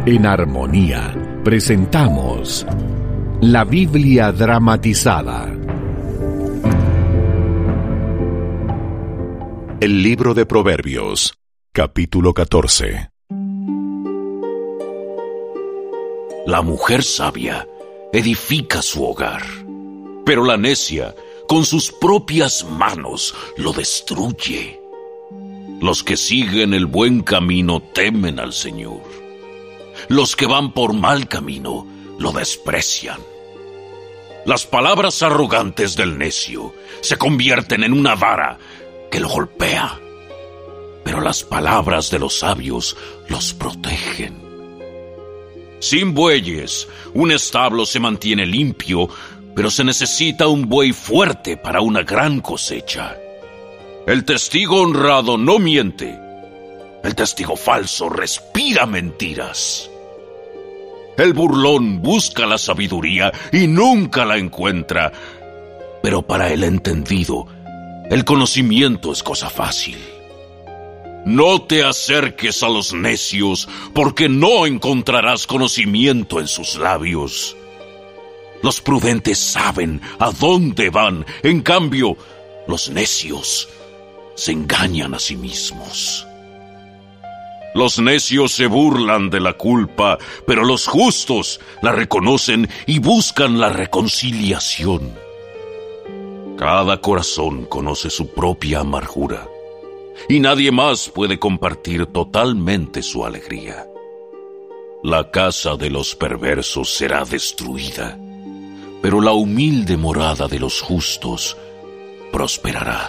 En Armonía presentamos la Biblia dramatizada. El libro de Proverbios, capítulo 14. La mujer sabia edifica su hogar, pero la necia con sus propias manos lo destruye. Los que siguen el buen camino temen al Señor. Los que van por mal camino lo desprecian. Las palabras arrogantes del necio se convierten en una vara que lo golpea, pero las palabras de los sabios los protegen. Sin bueyes, un establo se mantiene limpio, pero se necesita un buey fuerte para una gran cosecha. El testigo honrado no miente. El testigo falso respira mentiras. El burlón busca la sabiduría y nunca la encuentra, pero para el entendido, el conocimiento es cosa fácil. No te acerques a los necios, porque no encontrarás conocimiento en sus labios. Los prudentes saben a dónde van, en cambio, los necios se engañan a sí mismos. Los necios se burlan de la culpa, pero los justos la reconocen y buscan la reconciliación. Cada corazón conoce su propia amargura, y nadie más puede compartir totalmente su alegría. La casa de los perversos será destruida, pero la humilde morada de los justos prosperará.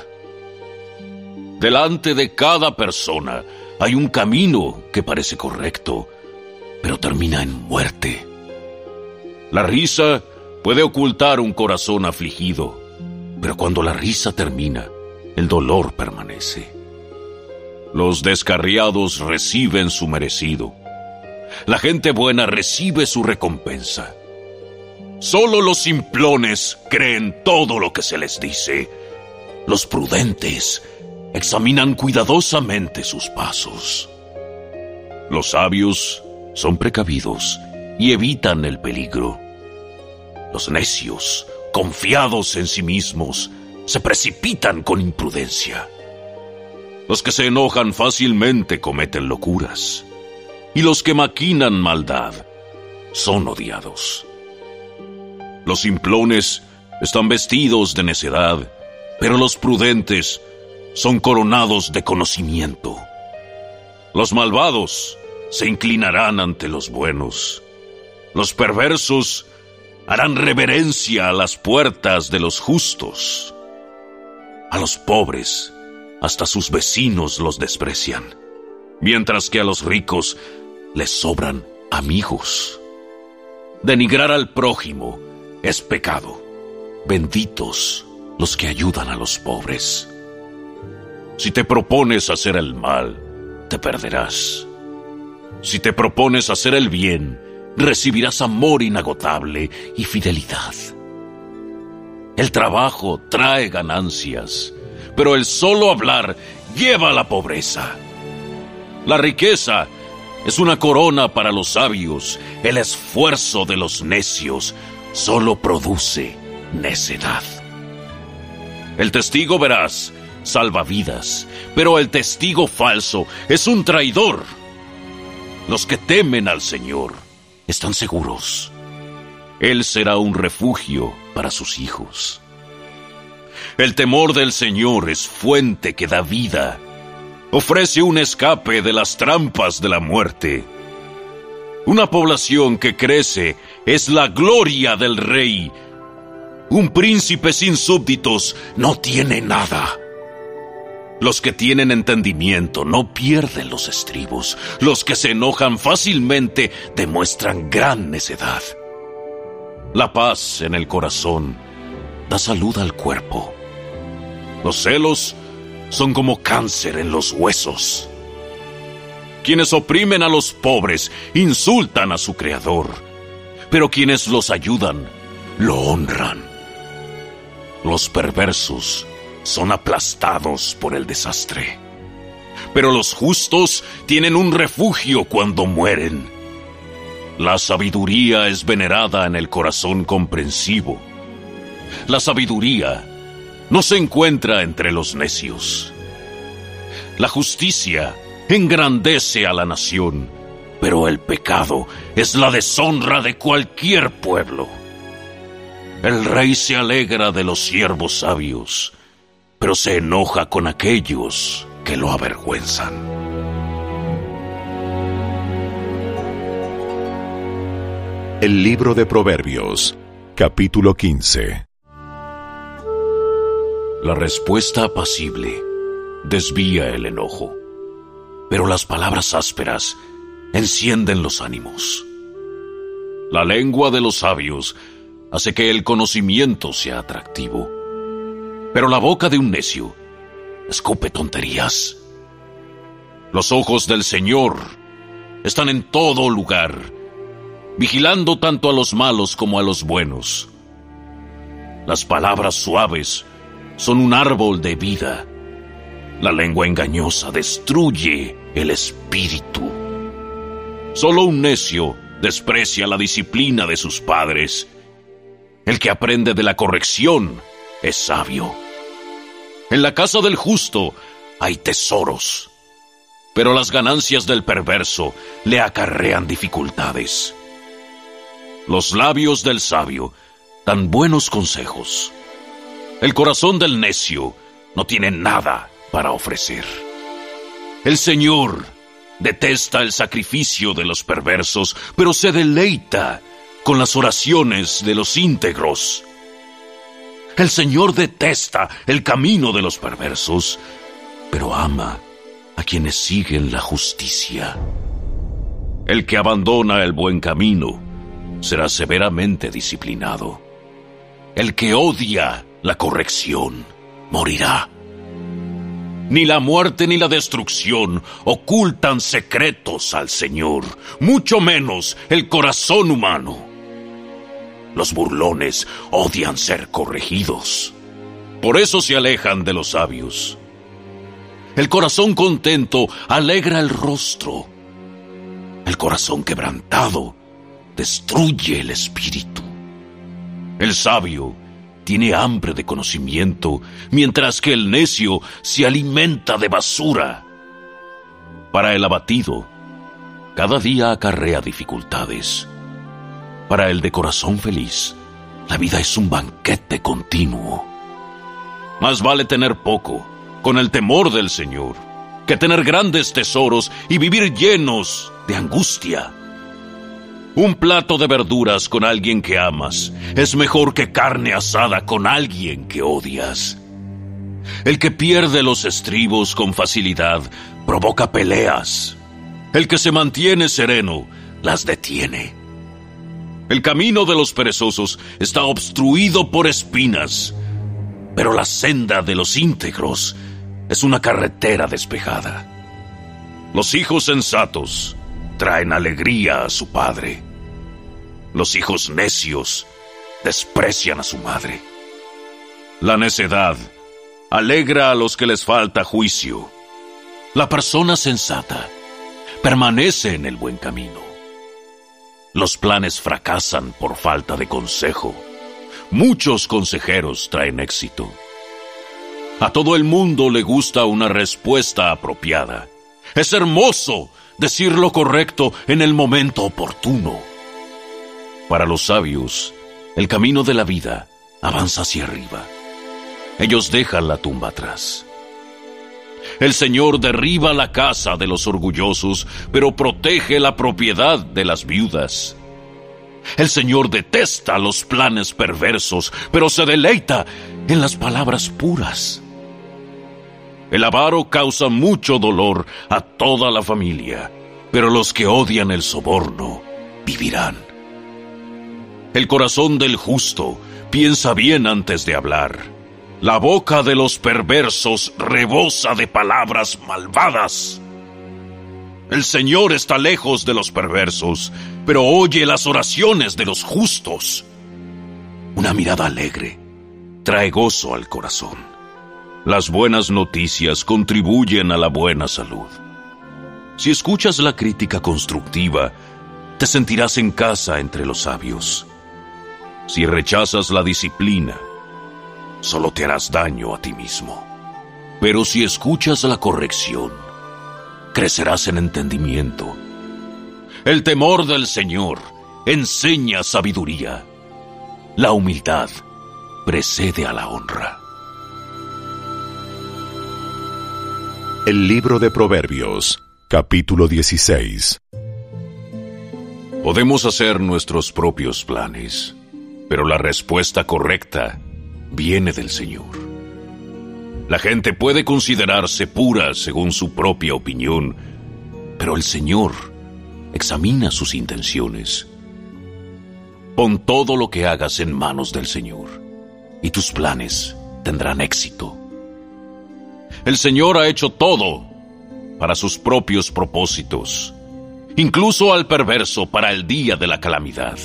Delante de cada persona hay un camino que parece correcto, pero termina en muerte. La risa puede ocultar un corazón afligido, pero cuando la risa termina, el dolor permanece. Los descarriados reciben su merecido. La gente buena recibe su recompensa. Solo los simplones creen todo lo que se les dice. Los prudentes examinan cuidadosamente sus pasos. Los sabios son precavidos y evitan el peligro. Los necios, confiados en sí mismos, se precipitan con imprudencia. Los que se enojan fácilmente cometen locuras, y los que maquinan maldad son odiados. Los simplones están vestidos de necedad, pero los prudentes son coronados de conocimiento. Los malvados se inclinarán ante los buenos. Los perversos harán reverencia a las puertas de los justos. A los pobres, hasta sus vecinos los desprecian, mientras que a los ricos les sobran amigos. Denigrar al prójimo es pecado. Benditos los que ayudan a los pobres. Si te propones hacer el mal, te perderás. Si te propones hacer el bien, recibirás amor inagotable y fidelidad. El trabajo trae ganancias, pero el solo hablar lleva a la pobreza. La riqueza es una corona para los sabios. El esfuerzo de los necios solo produce necedad. El testigo veraz salva vidas, pero el testigo falso es un traidor. Los que temen al Señor están seguros. Él será un refugio para sus hijos. El temor del Señor es fuente que da vida. Ofrece un escape de las trampas de la muerte. Una población que crece es la gloria del rey. Un príncipe sin súbditos no tiene nada. Los que tienen entendimiento no pierden los estribos. Los que se enojan fácilmente demuestran gran necedad. La paz en el corazón da salud al cuerpo. Los celos son como cáncer en los huesos. Quienes oprimen a los pobres insultan a su Creador, pero quienes los ayudan lo honran. Los perversos son aplastados por el desastre, pero los justos tienen un refugio cuando mueren. La sabiduría es venerada en el corazón comprensivo. La sabiduría no se encuentra entre los necios. La justicia engrandece a la nación, pero el pecado es la deshonra de cualquier pueblo. El rey se alegra de los siervos sabios, pero se enoja con aquellos que lo avergüenzan. El libro de Proverbios, capítulo 15. La respuesta apacible desvía el enojo, pero las palabras ásperas encienden los ánimos. La lengua de los sabios hace que el conocimiento sea atractivo, pero la boca de un necio escupe tonterías. Los ojos del Señor están en todo lugar, vigilando tanto a los malos como a los buenos. Las palabras suaves son un árbol de vida. La lengua engañosa destruye el espíritu. Solo un necio desprecia la disciplina de sus padres. El que aprende de la corrección es sabio. En la casa del justo hay tesoros, pero las ganancias del perverso le acarrean dificultades. Los labios del sabio dan buenos consejos. El corazón del necio no tiene nada para ofrecer. El Señor detesta el sacrificio de los perversos, pero se deleita con las oraciones de los íntegros. El Señor detesta el camino de los perversos, pero ama a quienes siguen la justicia. El que abandona el buen camino será severamente disciplinado. El que odia la corrección morirá. Ni la muerte ni la destrucción ocultan secretos al Señor, mucho menos el corazón humano. Los burlones odian ser corregidos, por eso se alejan de los sabios. El corazón contento alegra el rostro. El corazón quebrantado destruye el espíritu. El sabio tiene hambre de conocimiento, mientras que el necio se alimenta de basura. Para el abatido, cada día acarrea dificultades. Para el de corazón feliz, la vida es un banquete continuo. Más vale tener poco, con el temor del Señor, que tener grandes tesoros y vivir llenos de angustia. Un plato de verduras con alguien que amas es mejor que carne asada con alguien que odias. El que pierde los estribos con facilidad provoca peleas. El que se mantiene sereno las detiene. El camino de los perezosos está obstruido por espinas, pero la senda de los íntegros es una carretera despejada. Los hijos sensatos traen alegría a su padre. Los hijos necios desprecian a su madre. La necedad alegra a los que les falta juicio. La persona sensata permanece en el buen camino. Los planes fracasan por falta de consejo. Muchos consejeros traen éxito. A todo el mundo le gusta una respuesta apropiada. Es hermoso decir lo correcto en el momento oportuno. Para los sabios, el camino de la vida avanza hacia arriba. Ellos dejan la tumba atrás. El Señor derriba la casa de los orgullosos, pero protege la propiedad de las viudas. El Señor detesta los planes perversos, pero se deleita en las palabras puras. El avaro causa mucho dolor a toda la familia, pero los que odian el soborno vivirán. El corazón del justo piensa bien antes de hablar. La boca de los perversos rebosa de palabras malvadas. El Señor está lejos de los perversos, pero oye las oraciones de los justos. Una mirada alegre trae gozo al corazón. Las buenas noticias contribuyen a la buena salud. Si escuchas la crítica constructiva, te sentirás en casa entre los sabios. Si rechazas la disciplina, solo te harás daño a ti mismo. Pero si escuchas la corrección, crecerás en entendimiento. El temor del Señor enseña sabiduría. La humildad precede a la honra. El libro de Proverbios, capítulo 16. Podemos hacer nuestros propios planes, pero la respuesta correcta viene del Señor. La gente puede considerarse pura según su propia opinión, pero el Señor examina sus intenciones. Pon todo lo que hagas en manos del Señor, y tus planes tendrán éxito. El Señor ha hecho todo para sus propios propósitos, incluso al perverso para el día de la calamidad.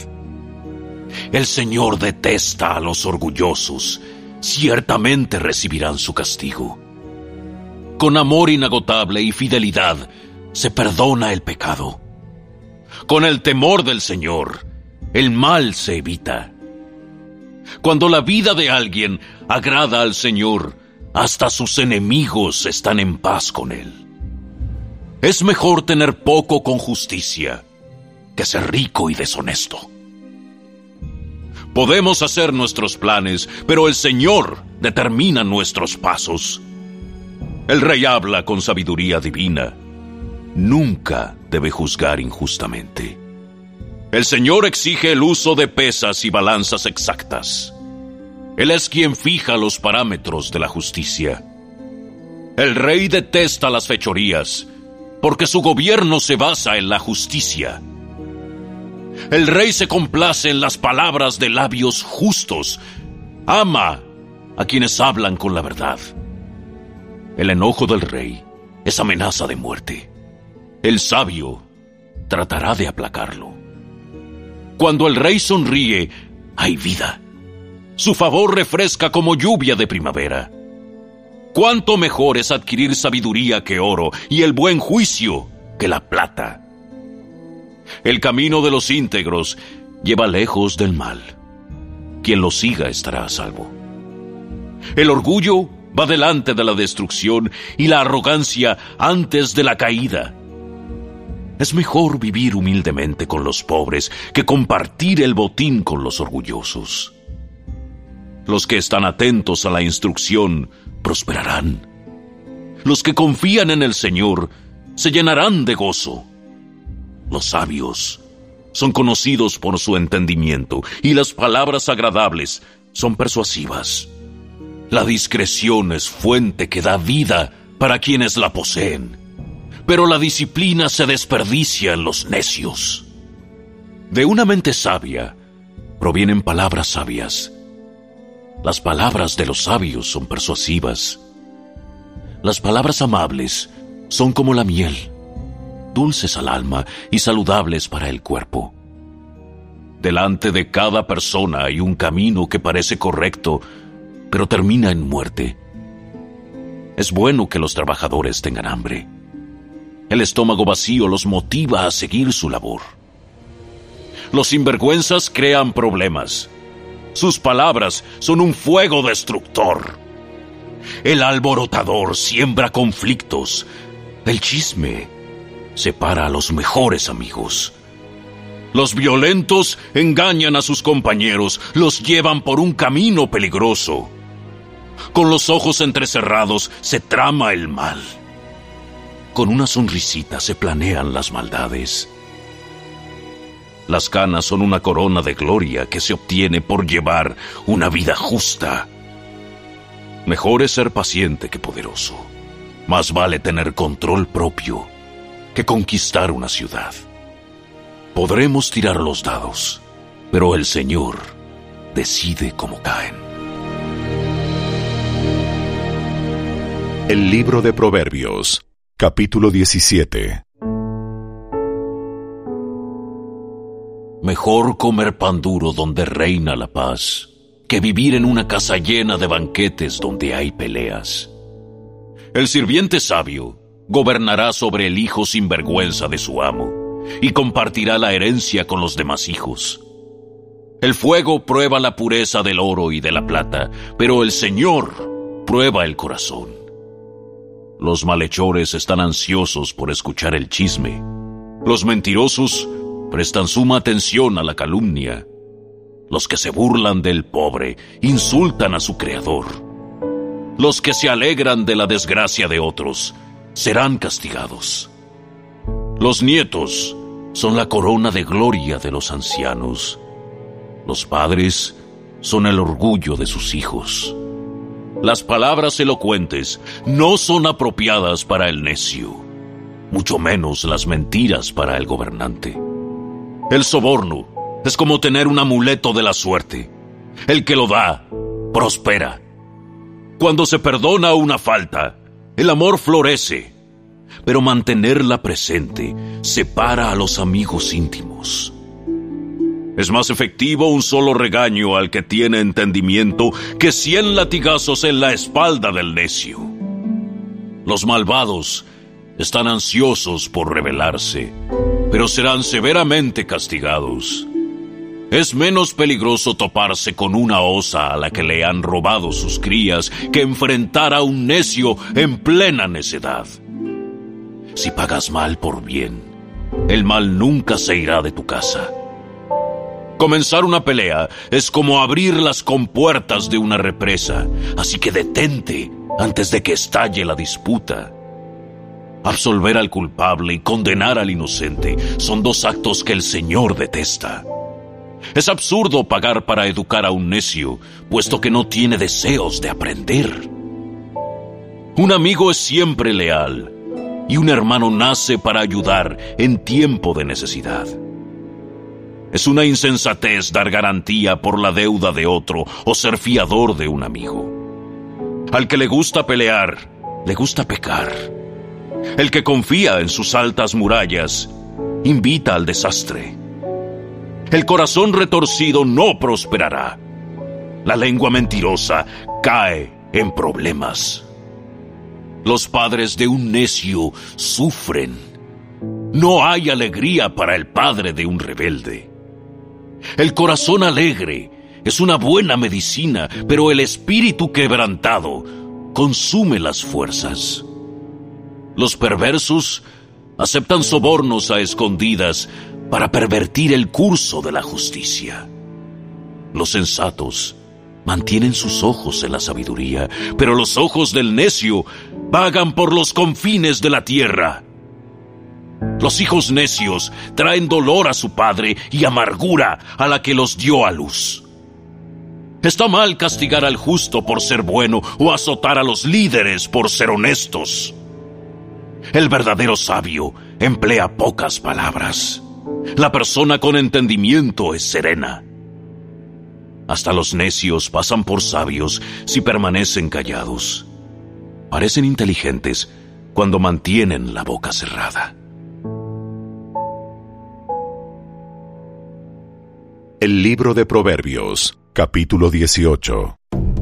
El Señor detesta a los orgullosos, ciertamente recibirán su castigo. Con amor inagotable y fidelidad se perdona el pecado. Con el temor del Señor, el mal se evita. Cuando la vida de alguien agrada al Señor, hasta sus enemigos están en paz con él. Es mejor tener poco con justicia que ser rico y deshonesto. Podemos hacer nuestros planes, pero el Señor determina nuestros pasos. El rey habla con sabiduría divina. Nunca debe juzgar injustamente. El Señor exige el uso de pesas y balanzas exactas. Él es quien fija los parámetros de la justicia. El rey detesta las fechorías, porque su gobierno se basa en la justicia. El rey se complace en las palabras de labios justos. Ama a quienes hablan con la verdad. El enojo del rey es amenaza de muerte. El sabio tratará de aplacarlo. Cuando el rey sonríe, hay vida. Su favor refresca como lluvia de primavera. Cuánto mejor es adquirir sabiduría que oro y el buen juicio que la plata. El camino de los íntegros lleva lejos del mal. Quien lo siga estará a salvo. El orgullo va delante de la destrucción y la arrogancia antes de la caída. Es mejor vivir humildemente con los pobres que compartir el botín con los orgullosos. Los que están atentos a la instrucción prosperarán. Los que confían en el Señor se llenarán de gozo. Los sabios son conocidos por su entendimiento y las palabras agradables son persuasivas. La discreción es fuente que da vida para quienes la poseen, pero la disciplina se desperdicia en los necios. De una mente sabia provienen palabras sabias. Las palabras de los sabios son persuasivas. Las palabras amables son como la miel, dulces al alma y saludables para el cuerpo. Delante de cada persona hay un camino que parece correcto, pero termina en muerte. Es bueno que los trabajadores tengan hambre. El estómago vacío los motiva a seguir su labor. Los sinvergüenzas crean problemas. Sus palabras son un fuego destructor. El alborotador siembra conflictos. El chisme separa a los mejores amigos. Los violentos engañan a sus compañeros, los llevan por un camino peligroso. Con los ojos entrecerrados se trama el mal. Con una sonrisita se planean las maldades. Las canas son una corona de gloria que se obtiene por llevar una vida justa. Mejor es ser paciente que poderoso. Más vale tener control propio que conquistar una ciudad. Podremos tirar los dados, pero el Señor decide cómo caen. El libro de Proverbios, capítulo 17. Mejor comer pan duro donde reina la paz, que vivir en una casa llena de banquetes donde hay peleas. El sirviente sabio gobernará sobre el hijo sinvergüenza de su amo, y compartirá la herencia con los demás hijos. El fuego prueba la pureza del oro y de la plata, pero el Señor prueba el corazón. Los malhechores están ansiosos por escuchar el chisme. Los mentirosos prestan suma atención a la calumnia. Los que se burlan del pobre insultan a su Creador. Los que se alegran de la desgracia de otros serán castigados. Los nietos son la corona de gloria de los ancianos. Los padres son el orgullo de sus hijos. Las palabras elocuentes no son apropiadas para el necio, mucho menos las mentiras para el gobernante. El soborno es como tener un amuleto de la suerte. El que lo da, prospera. Cuando se perdona una falta, el amor florece, pero mantenerla presente separa a los amigos íntimos. Es más efectivo un solo regaño al que tiene entendimiento que 100 latigazos en la espalda del necio. Los malvados están ansiosos por rebelarse, pero serán severamente castigados. Es menos peligroso toparse con una osa a la que le han robado sus crías que enfrentar a un necio en plena necedad. Si pagas mal por bien, el mal nunca se irá de tu casa. Comenzar una pelea es como abrir las compuertas de una represa, así que detente antes de que estalle la disputa. Absolver al culpable y condenar al inocente son dos actos que el Señor detesta. Es absurdo pagar para educar a un necio, puesto que no tiene deseos de aprender. Un amigo es siempre leal, y un hermano nace para ayudar en tiempo de necesidad. Es una insensatez dar garantía por la deuda de otro o ser fiador de un amigo. Al que le gusta pelear, le gusta pecar. El que confía en sus altas murallas, invita al desastre. El corazón retorcido no prosperará. La lengua mentirosa cae en problemas. Los padres de un necio sufren. No hay alegría para el padre de un rebelde. El corazón alegre es una buena medicina, pero el espíritu quebrantado consume las fuerzas. Los perversos aceptan sobornos a escondidas para pervertir el curso de la justicia. Los sensatos mantienen sus ojos en la sabiduría, pero los ojos del necio vagan por los confines de la tierra. Los hijos necios traen dolor a su padre y amargura a la que los dio a luz. Está mal castigar al justo por ser bueno o azotar a los líderes por ser honestos. El verdadero sabio emplea pocas palabras. La persona con entendimiento es serena. Hasta los necios pasan por sabios si permanecen callados. Parecen inteligentes cuando mantienen la boca cerrada. El libro de Proverbios, capítulo 18.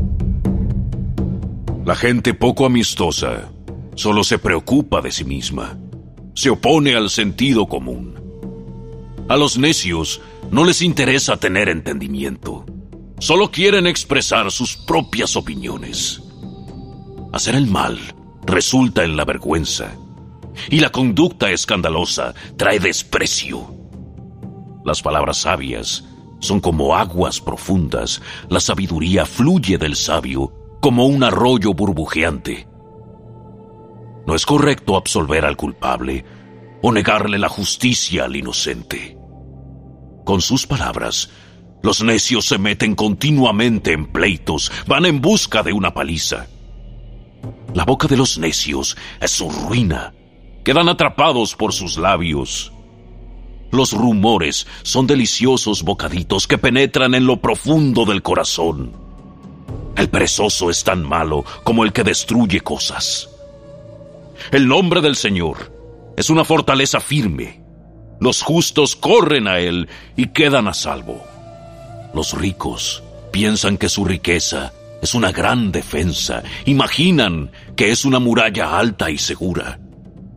La gente poco amistosa solo se preocupa de sí misma. Se opone al sentido común. A los necios no les interesa tener entendimiento. Solo quieren expresar sus propias opiniones. Hacer el mal resulta en la vergüenza, y la conducta escandalosa trae desprecio. Las palabras sabias son como aguas profundas. La sabiduría fluye del sabio como un arroyo burbujeante. No es correcto absolver al culpable o negarle la justicia al inocente. Con sus palabras, los necios se meten continuamente en pleitos, van en busca de una paliza. La boca de los necios es su ruina. Quedan atrapados por sus labios. Los rumores son deliciosos bocaditos que penetran en lo profundo del corazón. El perezoso es tan malo como el que destruye cosas. El nombre del Señor es una fortaleza firme. Los justos corren a él y quedan a salvo. Los ricos piensan que su riqueza es una gran defensa. Imaginan que es una muralla alta y segura.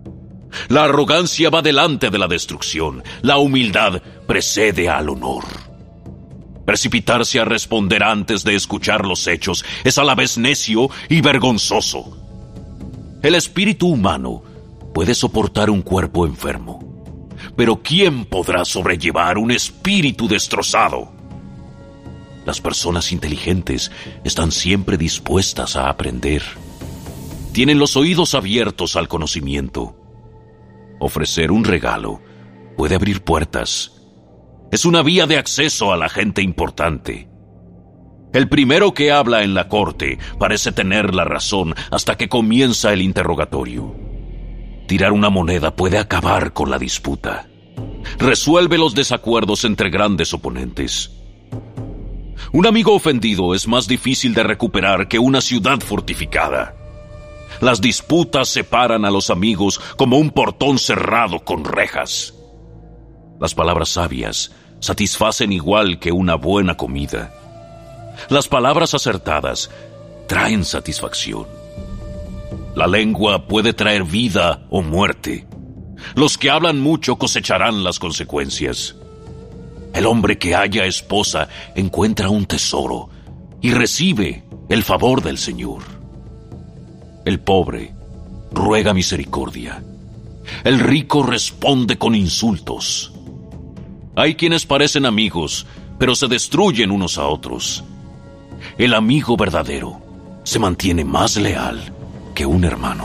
La arrogancia va delante de la destrucción. La humildad precede al honor. Precipitarse a responder antes de escuchar los hechos es a la vez necio y vergonzoso. El espíritu humano puede soportar un cuerpo enfermo, pero ¿quién podrá sobrellevar un espíritu destrozado? Las personas inteligentes están siempre dispuestas a aprender. Tienen los oídos abiertos al conocimiento. Ofrecer un regalo puede abrir puertas. Es una vía de acceso a la gente importante. El primero que habla en la corte parece tener la razón hasta que comienza el interrogatorio. Tirar una moneda puede acabar con la disputa. Resuelve los desacuerdos entre grandes oponentes. Un amigo ofendido es más difícil de recuperar que una ciudad fortificada. Las disputas separan a los amigos como un portón cerrado con rejas. Las palabras sabias satisfacen igual que una buena comida. Las palabras acertadas traen satisfacción. La lengua puede traer vida o muerte. Los que hablan mucho cosecharán las consecuencias. El hombre que halla esposa encuentra un tesoro y recibe el favor del Señor. El pobre ruega misericordia. El rico responde con insultos. Hay quienes parecen amigos, pero se destruyen unos a otros. El amigo verdadero se mantiene más leal que un hermano.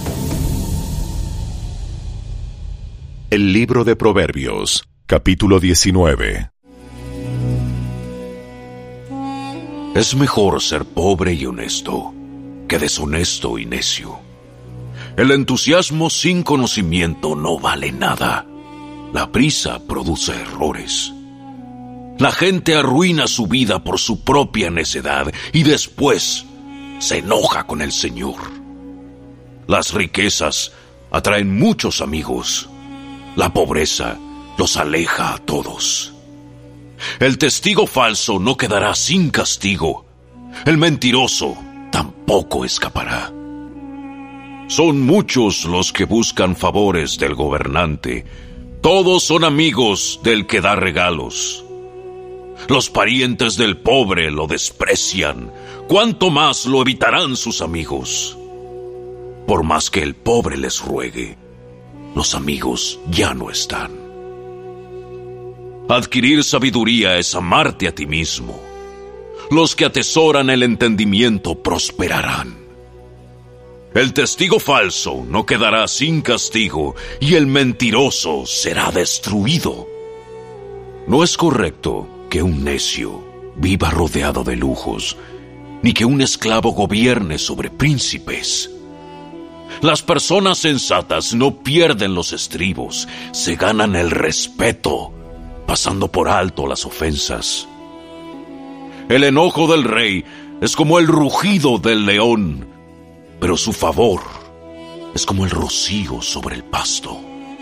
El libro de Proverbios, capítulo 19. Es mejor ser pobre y honesto que deshonesto y necio. El entusiasmo sin conocimiento no vale nada. La prisa produce errores. La gente arruina su vida por su propia necedad y después se enoja con el Señor. Las riquezas atraen muchos amigos. La pobreza los aleja a todos. El testigo falso no quedará sin castigo. El mentiroso tampoco escapará. Son muchos los que buscan favores del gobernante. Todos son amigos del que da regalos. Los parientes del pobre lo desprecian. ¿Cuánto más lo evitarán sus amigos? Por más que el pobre les ruegue, los amigos ya no están. Adquirir sabiduría es amarte a ti mismo. Los que atesoran el entendimiento prosperarán. El testigo falso no quedará sin castigo y el mentiroso será destruido. No es correcto que un necio viva rodeado de lujos, ni que un esclavo gobierne sobre príncipes. Las personas sensatas no pierden los estribos, se ganan el respeto, pasando por alto las ofensas. El enojo del rey es como el rugido del león, pero su favor es como el rocío sobre el pasto.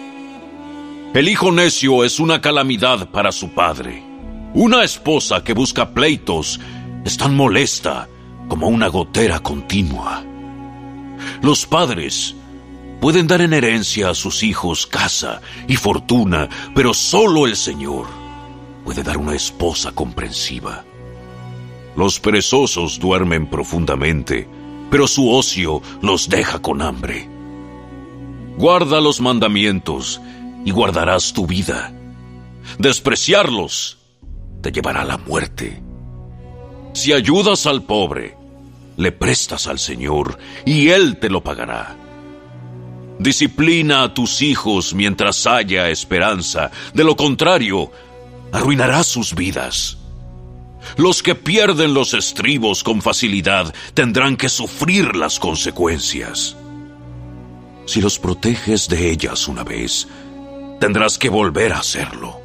El hijo necio es una calamidad para su padre. Una esposa que busca pleitos es tan molesta como una gotera continua. Los padres pueden dar en herencia a sus hijos casa y fortuna, pero solo el Señor puede dar una esposa comprensiva. Los perezosos duermen profundamente, pero su ocio los deja con hambre. Guarda los mandamientos y guardarás tu vida. Despreciarlos te llevará a la muerte. Si ayudas al pobre, le prestas al Señor y Él te lo pagará. Disciplina a tus hijos mientras haya esperanza, de lo contrario, arruinarás sus vidas. Los que pierden los estribos con facilidad tendrán que sufrir las consecuencias. Si los proteges de ellas una vez, tendrás que volver a hacerlo.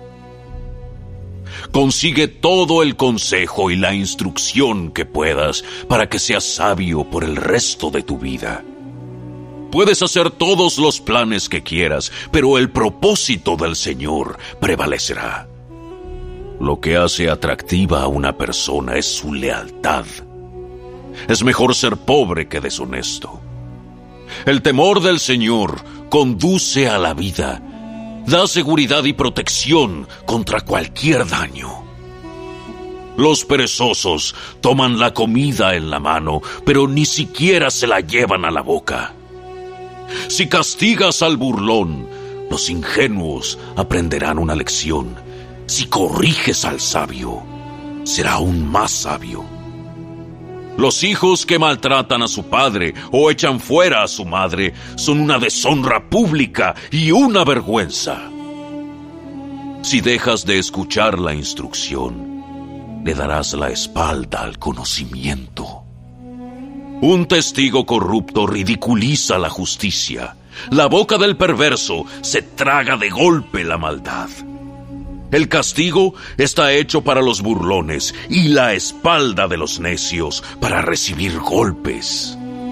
Consigue todo el consejo y la instrucción que puedas para que seas sabio por el resto de tu vida. Puedes hacer todos los planes que quieras, pero el propósito del Señor prevalecerá. Lo que hace atractiva a una persona es su lealtad. Es mejor ser pobre que deshonesto. El temor del Señor conduce a la vida, da seguridad y protección contra cualquier daño. Los perezosos toman la comida en la mano, pero ni siquiera se la llevan a la boca. Si castigas al burlón, los ingenuos aprenderán una lección. Si corriges al sabio, será aún más sabio. Los hijos que maltratan a su padre o echan fuera a su madre son una deshonra pública y una vergüenza. Si dejas de escuchar la instrucción, le darás la espalda al conocimiento. Un testigo corrupto ridiculiza la justicia. La boca del perverso se traga de golpe la maldad. El castigo está hecho para los burlones y la espalda de los necios para recibir golpes.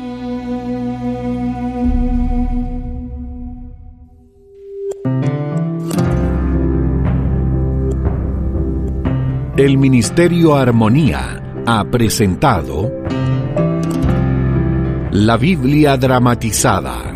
El Ministerio Armonía ha presentado La Biblia dramatizada.